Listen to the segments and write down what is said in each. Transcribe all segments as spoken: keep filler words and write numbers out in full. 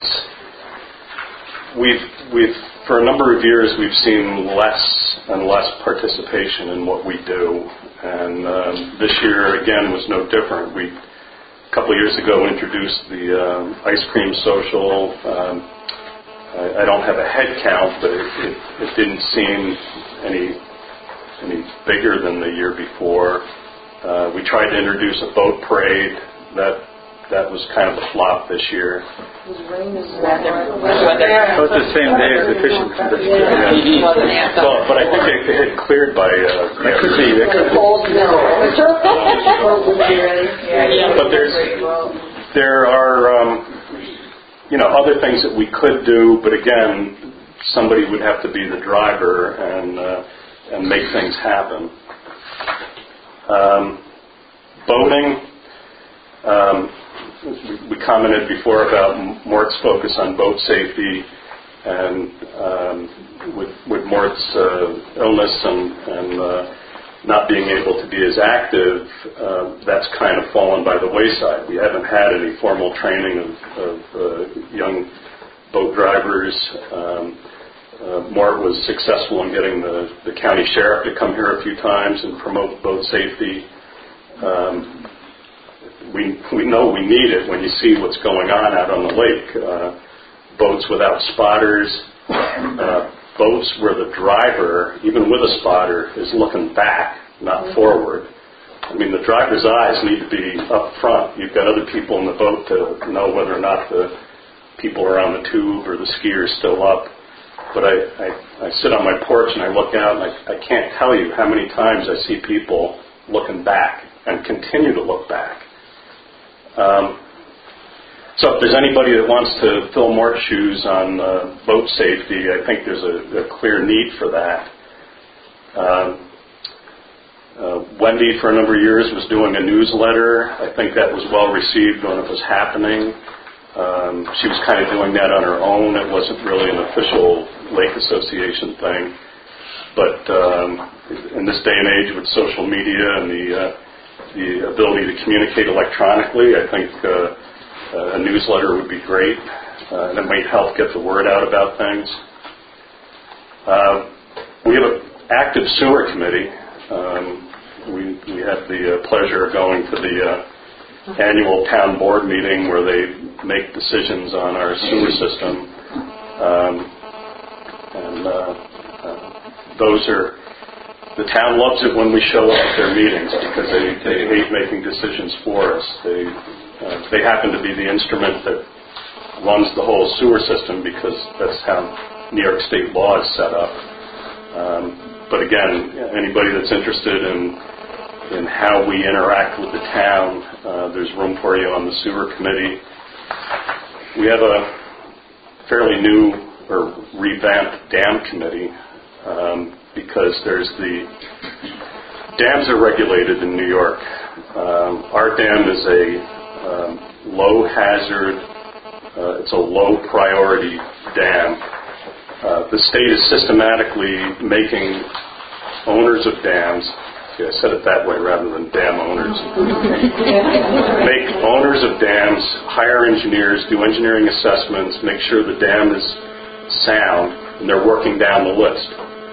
we've we've for a number of years we've seen less and less participation in what we do, and um, this year again was no different. We a couple of years ago introduced the um, ice cream social. Um, I, I don't have a head count, but it, it, it didn't seem any any bigger than the year before. Uh, we tried to introduce a boat parade. That that was kind of a flop this year. It was rain and weather. It was the same day as the fishing festival. Yeah. Well, but I think it, it had cleared by. Uh, it could be. It could be. But there's there are um, you know other things that we could do, but again, somebody would have to be the driver and uh, and make things happen. Um, boating. Um, we commented before about Mort's focus on boat safety, and um, with, with Mort's uh, illness and, and uh, not being able to be as active, uh, that's kind of fallen by the wayside. We haven't had any formal training of, of uh, young boat drivers. Um, uh, Mort was successful in getting the, the county sheriff to come here a few times and promote boat safety. Um, We we know we need it when you see what's going on out on the lake. Uh, boats without spotters, uh, boats where the driver, even with a spotter, is looking back, not forward. I mean, the driver's eyes need to be up front. You've got other people in the boat to know whether or not the people are on the tube or the skier is still up. But I, I, I sit on my porch and I look out and I, I can't tell you how many times I see people looking back and continue to look back. Um, so if there's anybody that wants to fill Mort's shoes on uh, boat safety, I think there's a, a clear need for that. Um, uh, Wendy, for a number of years, was doing a newsletter. I think that was well received when it was happening. Um, she was kind of doing that on her own. It wasn't really an official Lake Association thing. But um, in this day and age with social media and the uh, the ability to communicate electronically, I think uh, a newsletter would be great. Uh, and it might help get the word out about things. Uh, we have an active sewer committee. Um, we, we have the uh, pleasure of going to the uh, annual town board meeting where they make decisions on our sewer system. Um, and uh, uh, those are The town loves it when we show up at their meetings because they, they hate making decisions for us. They uh, they happen to be the instrument that runs the whole sewer system because that's how New York State law is set up. Um, but again, anybody that's interested in in how we interact with the town, uh, there's room for you on the sewer committee. We have a fairly new or revamped dam committee. Um, because there's the dams are regulated in New York. Um, our dam is a um, low hazard, uh, it's a low priority dam. Uh, the state is systematically making owners of dams, see, I said it that way rather than dam owners, make owners of dams, hire engineers, do engineering assessments, make sure the dam is sound, and they're working down the list.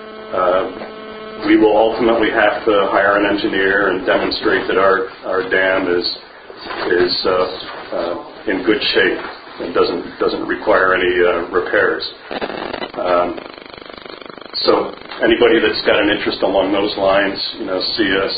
Uh, we will ultimately have to hire an engineer and demonstrate that our, our dam is is uh, uh, in good shape and doesn't doesn't require any uh, repairs. Um, so anybody that's got an interest along those lines, you know, see us.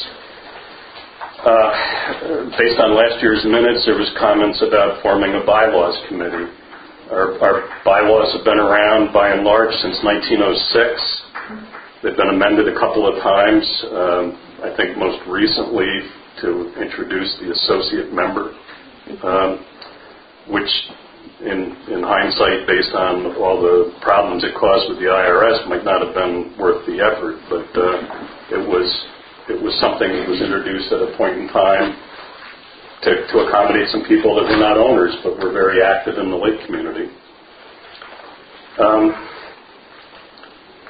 Uh, based on last year's minutes, there was comments about forming a bylaws committee. Our, our bylaws have been around by and large since nineteen oh six. They've been amended a couple of times, um, I think most recently to introduce the associate member, um, which in, in hindsight, based on all the problems it caused with the I R S, might not have been worth the effort, but uh, it was it was something that was introduced at a point in time to, to accommodate some people that were not owners but were very active in the lake community. Um,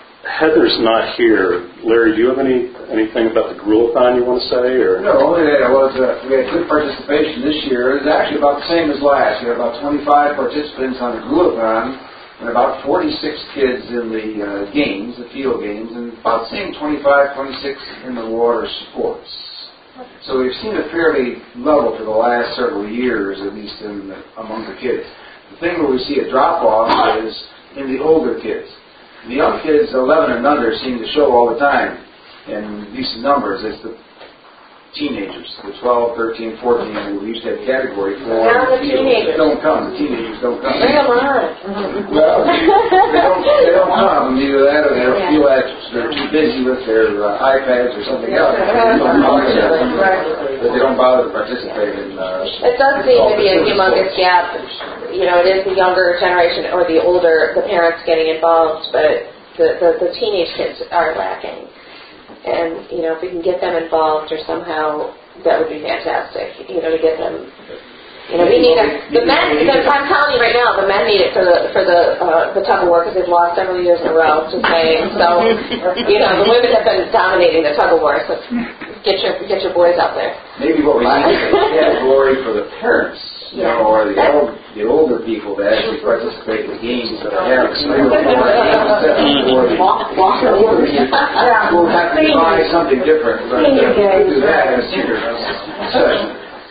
Heather's not here. Larry, do you have any anything about the Gruelathon you want to say? Or? No, it was, uh, we had good participation this year. It was actually about the same as last. We had about twenty-five participants on the Gruelathon and about forty-six kids in the uh, games, the field games, and about the same twenty-five, twenty-six in the water sports. So we've seen it fairly level for the last several years, at least in the, among the kids. The thing where we see a drop-off is in the older kids. The young kids, eleven and under, seem to show all the time in decent numbers. It's the teenagers, the twelve, thirteen, fourteen, who we used to have category for. Now the teenagers. Don't come. The teenagers don't come. Bring them on. Well, they don't, they don't come. Either that or they don't feel that they're too busy with their uh, iPads or something else. They don't bother to, but they don't bother to participate in uh, It does seem to be a humongous gap. You know, it is the younger generation or the older, the parents getting involved, but the, the, the teenage kids are lacking. And, you know, if we can get them involved or somehow, that would be fantastic, you know, to get them, you know, we need a, the men, the, I'm telling you right now, the men need it for the, for the, uh, the tug of war because they've lost several years in a row, just saying. So, you know, the women have been dominating the tug of war, so get your, get your boys out there. Maybe what we need is a category for the parents, you know, or the old, the older people that actually participate in the games that have three or four games or the we'll have to buy something different, but uh, we could do that in a senior session.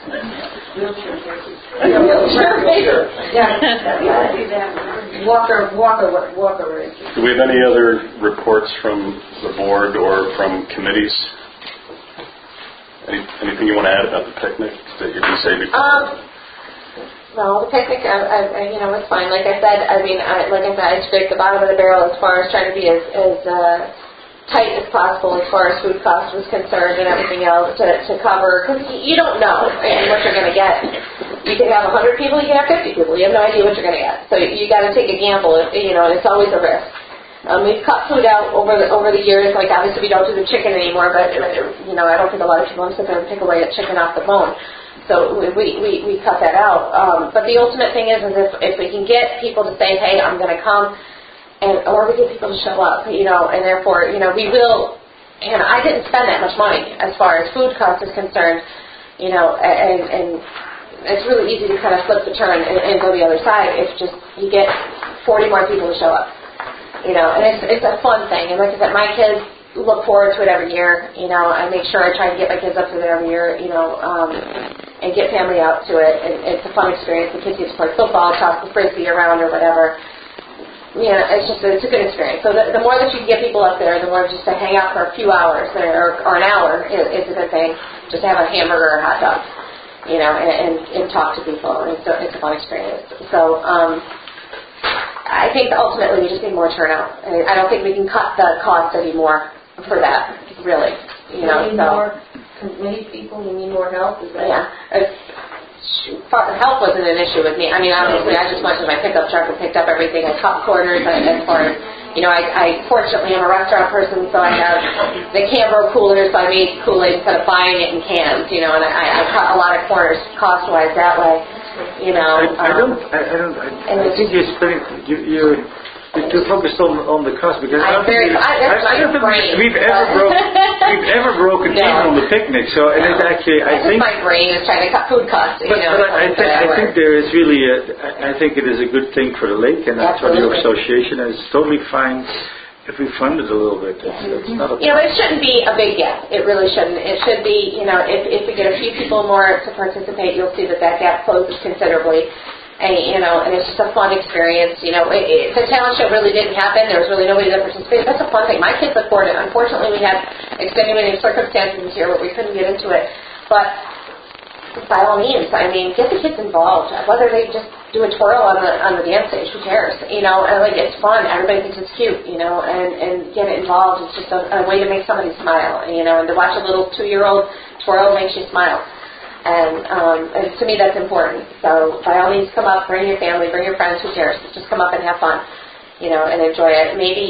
Wheelchair. Yeah. Walker, walker, walker race. Do we have any other reports from the board or from committees? Any, anything you want to add about the picnic that you didn't say before? Um, No, the picnic, I, I, you know, was fine. Like I said, I mean, I, like I said, I scraped the bottom of the barrel as far as trying to be as, as uh, tight as possible as far as food cost was concerned and everything else to, to cover, because you don't know what you're going to get. You could have one hundred people, you could have fifty people. You have no idea what you're going to get. So you, you got to take a gamble, you know, and it's always a risk. Um, we've cut food out over the over the years. Like obviously we don't do the chicken anymore, but you know, I don't think a lot of people want to sit there and pick away at chicken off the bone. So we, we, we cut that out. Um, but the ultimate thing is, is if, if we can get people to say, hey, I'm going to come, and or we get people to show up, you know, and therefore, you know, we will, and I didn't spend that much money as far as food cost is concerned, you know, and, and it's really easy to kind of flip the turn and, and go the other side if just you get forty more people to show up, you know, and it's, it's a fun thing. And like I said, my kids look forward to it every year, you know, I make sure I try to get my kids up to it every year, you know, um, and get family out to it, and it's a fun experience. The kids get to play football, toss the frisbee around or whatever. Yeah, it's just a, it's a good experience. So the, the more that you can get people up there, the more just to hang out for a few hours or, or an hour is, is a good thing. Just to have a hamburger or a hot dog, you know, and, and, and talk to people. And it's a, it's a fun experience. So um, I think ultimately we just need more turnout. I don't think we can cut the cost anymore for that, really. You know, you need so. more committee people, you need more help, is that? Yeah. It's, help wasn't an issue with me. I mean, obviously, I just went to my pickup truck and picked up everything. I cut corners as far as, you know, I, I fortunately am a restaurant person, so I have the Cambro coolers, so I made Kool-Aid instead of buying it in cans, you know, and I, I cut a lot of corners cost-wise that way, you know. I, I um, don't, I, I don't, I, I think you're spending, you, you're, you're too focused on, on the cost, because I I'm don't very, think, I, that's I, I don't my think brain. we've ever broke, we've ever broken No. even on the picnic, so, and No. it's actually, I That's think, just my brain is trying to cut food costs, you But, know. but I, I, so think, that I think works. there is really, a, I I think it is a good thing for the lake and for the Absolutely. association, and it's totally fine if we fund it a little bit. It's, it's not a You know, it shouldn't be a big gap. It really shouldn't. It should be, you know, if, if we get a few people more to participate, you'll see that that gap closes considerably. And, you know, and it's just a fun experience. You know, it, it, the talent show really didn't happen. There was really nobody that participated. That's a fun thing. My kids look forward to it. Unfortunately, we had extenuating circumstances this year where we couldn't get into it. But by all means, I mean, get the kids involved. Whether they just do a twirl on the on the dance stage, who cares? You know, and like it's fun. Everybody thinks it's cute. You know, and and get it involved. It's just a, a way to make somebody smile. You know, and to watch a little two-year-old twirl makes you smile. And, um, and to me, that's important. So by all means, come up, bring your family, bring your friends. Who cares? Just come up and have fun. You know, and enjoy it. Maybe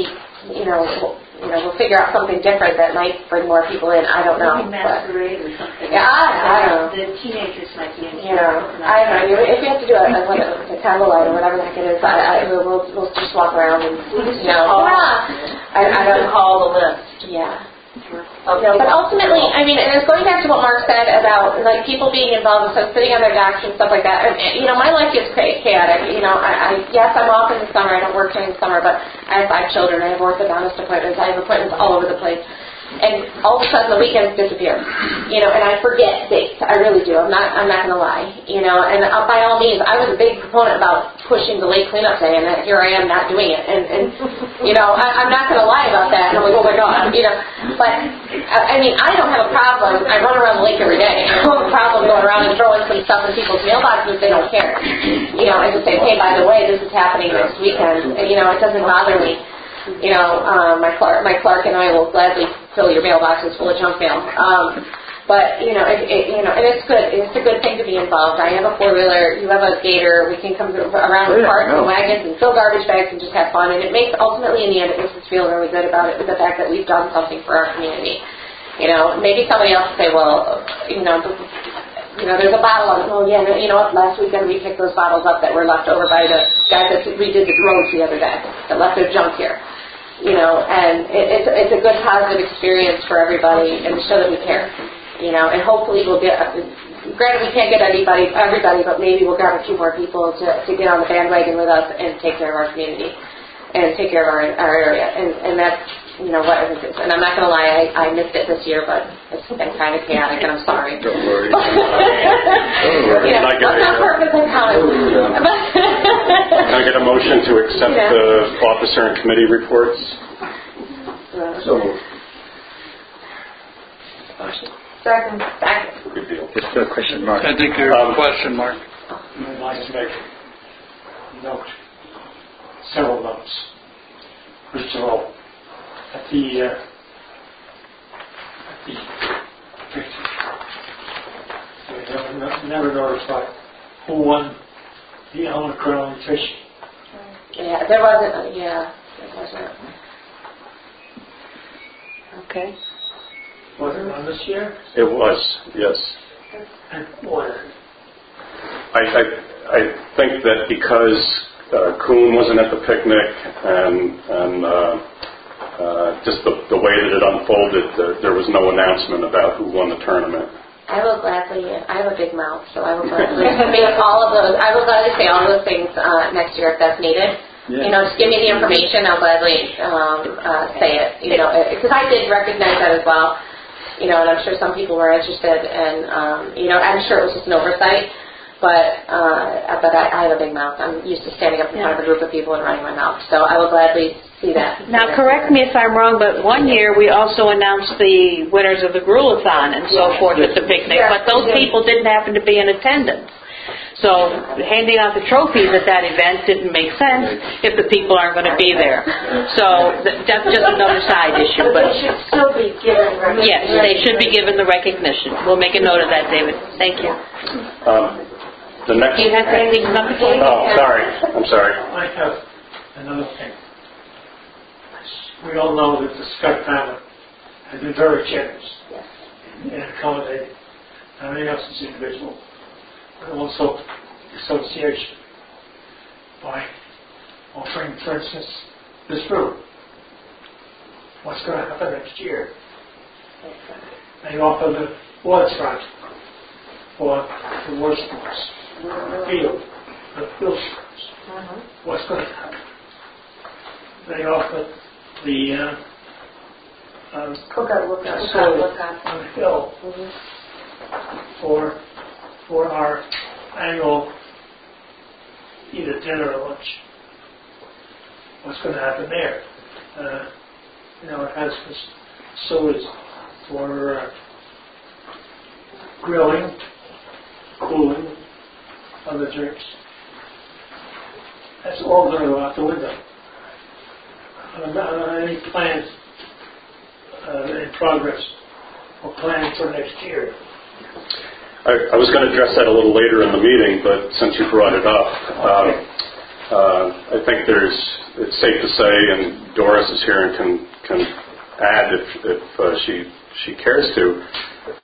you know, we'll, you know, we'll figure out something different that might bring more people in. I don't know. Maybe But, masquerade or something. yeah, I, I don't know. The teenagers might be into You know, I don't know. If you have to do a, a, what, a candlelight or whatever the heck it is, I, I, we'll, we'll, we'll just walk around and, you know. I, I don't call the list. Yeah. No, but ultimately, I mean, and it's going back to what Mark said about, like, people being involved, so sitting on their docks and stuff like that. And, and, you know, my life is chaotic. You know, I, I yes, I'm off in the summer. I don't work during the summer, but I have five children. I have orthodontist appointments. I have appointments all over the place. And all of a sudden, the weekends disappear. You know, and I forget dates. I really do. I'm not. I'm not going to lie. You know, and uh, by all means, I was a big proponent about pushing the late cleanup day, and uh, here I am not doing it. And, and you know, I, I'm not going to lie about that. And I'm like, oh my God, you know. But I, I mean, I don't have a problem. I run around the lake every day. I don't have a problem going around and throwing some stuff in people's mailboxes if they don't care. You know, and just say, hey, by the way, this is happening next weekend. And, you know, it doesn't bother me. You know, um, my Clark, my Clark and I will gladly fill your mailboxes full of junk mail. Um, but you know, it, it, you know, and it's good. It's a good thing to be involved. I have a four wheeler. You have a gator. We can come around with carts and wagons and fill garbage bags and just have fun. And it makes ultimately in the end, it makes us feel really good about it. With the fact that we've done something for our community. You know, maybe somebody else will say, well, you know. You know, there's a bottle of, oh yeah, you know what, last weekend we picked those bottles up that were left over by the guys that redid the roads the other day, that left their junk here. You know, and it, it's, it's a good positive experience for everybody and to show that we care. You know, and hopefully we'll get, granted we can't get anybody, everybody, but maybe we'll grab a few more people to, to get on the bandwagon with us and take care of our community and take care of our, our area. And, and that's, you know, what it is. And I'm not going to lie, I, I missed it this year, but it's been kind of chaotic, and I'm sorry. Don't worry. Don't worry. You know, that's on purpose, I promise. Can I get a motion to accept Yeah. the officer and committee reports? So moved. Second. Second. Good deal. Just a question mark. I think there's Um, a question mark. I'd like to make a note, several notes. First of all, at the, uh, at the picture, we never, no- never notified who won the Ellen Crowley fishing. Yeah, there wasn't, uh, yeah, there wasn't. Okay. Was it on this year? It was, yes. And what? I, I, I think that because uh, Kuhn wasn't at the picnic and, and uh, uh, just the, the way that it unfolded, there, there was no announcement about who won the tournament. I will gladly, I have a big mouth, so I will gladly make all of those, I will gladly say all of those things uh, next year if that's needed. Yeah. You know, just give me the information, I'll gladly um, uh, say it, you know, because I did recognize that as well, you know, and I'm sure some people were interested, and, um, you know, I'm sure it was just an oversight, but uh, but I, I have a big mouth. I'm used to standing up in front of a group of people and running my mouth, so I will gladly see that. Now, correct me if I'm wrong, but one year we also announced the winners of the Gruel-a-thon and so forth at the picnic, but those people didn't happen to be in attendance. So handing out the trophies at that event didn't make sense if the people aren't going to be there. So th- that's just another side issue. But they should still be given recognition. Yes, they should be given the recognition. We'll make a note of that, David. Thank you. Um, the next. Do you have anything number two? Oh, sorry. I'm sorry. I have another thing. We all know that the Scott family has been very generous in accommodating not only us as individuals, but also the association by offering, for instance, this room. What's going to happen next year? They offer the waterfront for the war sports, the field, the field sports. Uh-huh. What's going to happen? They offer the uh, um, Cookout, lookout, facility lookout. on the hill Mm-hmm. for for our annual either dinner or lunch. What's going to happen there? Uh, you know, it has facilities for uh, grilling, cooling, other drinks. That's all going to go out the window. Uh, any plans uh, in progress or plans for next year? I, I was going to address that a little later in the meeting, but since you brought it up, um, uh, I think there's, it's safe to say, and Doris is here and can, can add if, if uh, she, she cares to,